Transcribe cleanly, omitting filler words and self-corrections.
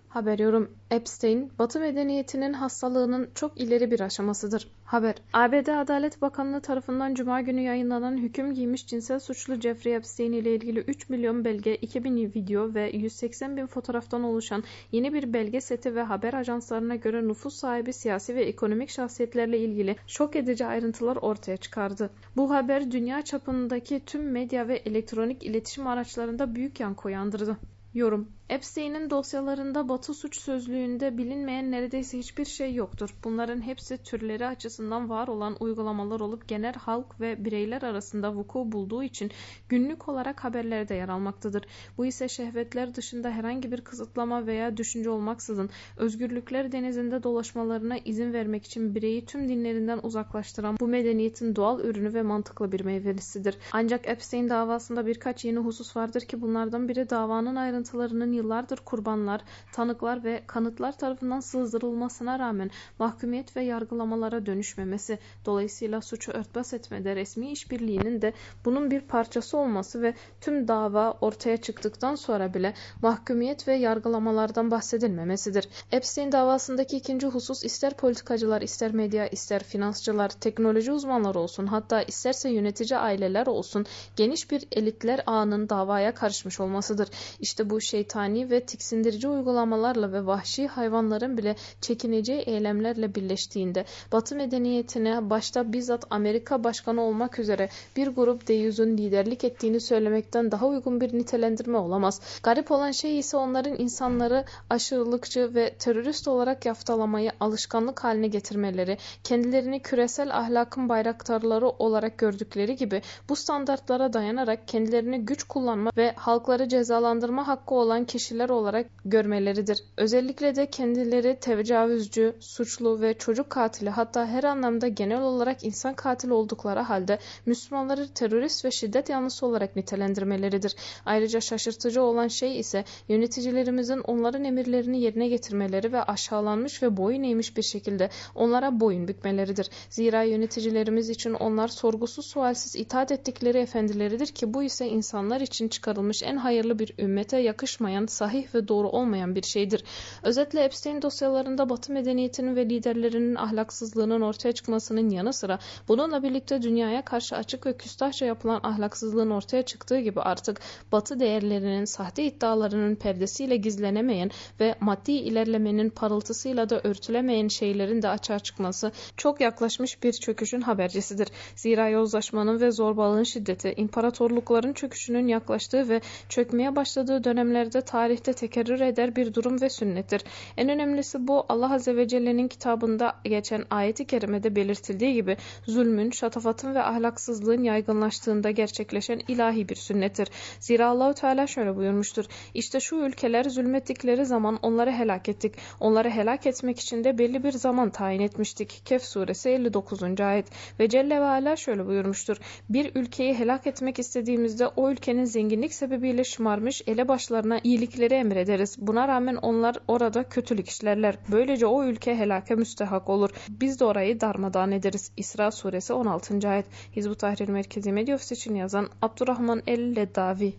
Haber yorum: Epstein, Batı medeniyetinin hastalığının çok ileri bir aşamasıdır. Haber: ABD Adalet Bakanlığı tarafından Cuma günü yayınlanan hüküm giymiş cinsel suçlu Jeffrey Epstein ile ilgili 3 milyon belge, 2000 video ve 180 bin fotoğraftan oluşan yeni bir belge seti ve haber ajanslarına göre nüfus sahibi siyasi ve ekonomik şahsiyetlerle ilgili şok edici ayrıntılar ortaya çıkardı. Bu haber dünya çapındaki tüm medya ve elektronik iletişim araçlarında büyük yankı uyandırdı. Yorum: Epstein'in dosyalarında Batı suç sözlüğünde bilinmeyen neredeyse hiçbir şey yoktur. Bunların hepsi türleri açısından var olan uygulamalar olup genel halk ve bireyler arasında vuku bulduğu için günlük olarak haberlerde yer almaktadır. Bu ise şehvetler dışında herhangi bir kısıtlama veya düşünce olmaksızın özgürlükler denizinde dolaşmalarına izin vermek için bireyi tüm dinlerinden uzaklaştıran bu medeniyetin doğal ürünü ve mantıklı bir meyvelisidir. Ancak Epstein davasında birkaç yeni husus vardır ki bunlardan biri davanın ayrıntılarının yıllardır kurbanlar, tanıklar ve kanıtlar tarafından sızdırılmasına rağmen mahkumiyet ve yargılamalara dönüşmemesi, dolayısıyla suçu örtbas etmede resmi işbirliğinin de bunun bir parçası olması ve tüm dava ortaya çıktıktan sonra bile mahkumiyet ve yargılamalardan bahsedilmemesidir. Epstein davasındaki ikinci husus ister politikacılar, ister medya, ister finansçılar, teknoloji uzmanları olsun, hatta isterse yönetici aileler olsun, geniş bir elitler ağının davaya karışmış olmasıdır. İşte bu şeytani ve tiksindirici uygulamalarla ve vahşi hayvanların bile çekineceği eylemlerle birleştiğinde Batı medeniyetine başta bizzat Amerika başkanı olmak üzere bir grup deyyuzun liderlik ettiğini söylemekten daha uygun bir nitelendirme olamaz. Garip olan şey ise onların insanları aşırılıkçı ve terörist olarak yaftalamayı alışkanlık haline getirmeleri, kendilerini küresel ahlakın bayraktarları olarak gördükleri gibi bu standartlara dayanarak kendilerini güç kullanma ve halkları cezalandırma hakkı olan kişiler olarak görmeleridir. Özellikle de kendileri tecavüzcü, suçlu ve çocuk katili, hatta her anlamda genel olarak insan katili oldukları halde Müslümanları terörist ve şiddet yanlısı olarak nitelendirmeleridir. Ayrıca şaşırtıcı olan şey ise yöneticilerimizin onların emirlerini yerine getirmeleri ve aşağılanmış ve boyun eğmiş bir şekilde onlara boyun bükmeleridir. Zira yöneticilerimiz için onlar sorgusuz sualsiz itaat ettikleri efendileridir ki bu ise insanlar için çıkarılmış en hayırlı bir ümmete yakışmayan, sahih ve doğru olmayan bir şeydir. Özetle Epstein dosyalarında Batı medeniyetinin ve liderlerinin ahlaksızlığının ortaya çıkmasının yanı sıra bununla birlikte dünyaya karşı açık ve küstahça yapılan ahlaksızlığın ortaya çıktığı gibi artık Batı değerlerinin, sahte iddialarının perdesiyle gizlenemeyen ve maddi ilerlemenin parıltısıyla da örtülemeyen şeylerin de açığa çıkması çok yaklaşmış bir çöküşün habercisidir. Zira yozlaşmanın ve zorbalığın şiddeti, imparatorlukların çöküşünün yaklaştığı ve çökmeye başladığı dönemlerde tarihte tekerrür eder bir durum ve sünnettir. En önemlisi bu, Allah Azze ve Celle'nin kitabında geçen ayet-i kerimede belirtildiği gibi zulmün, şatafatın ve ahlaksızlığın yaygınlaştığında gerçekleşen ilahi bir sünnettir. Zira Allahu Teala şöyle buyurmuştur: İşte şu ülkeler zulmettikleri zaman onları helak ettik. Onları helak etmek için de belli bir zaman tayin etmiştik. Kehf suresi 59. ayet. Ve Celle ve Ala şöyle buyurmuştur: Bir ülkeyi helak etmek istediğimizde o ülkenin zenginlik sebebiyle şımarmış elebaşlarına iyilikleri emrederiz. Buna rağmen onlar orada kötülük işlerler. Böylece o ülke helake müstehak olur. Biz de orayı darmadağın ederiz. İsra suresi 16. ayet. Hizb-ut Tahrir Merkezi Medya Ofisi için yazan Abdurrahman El-Leddavi.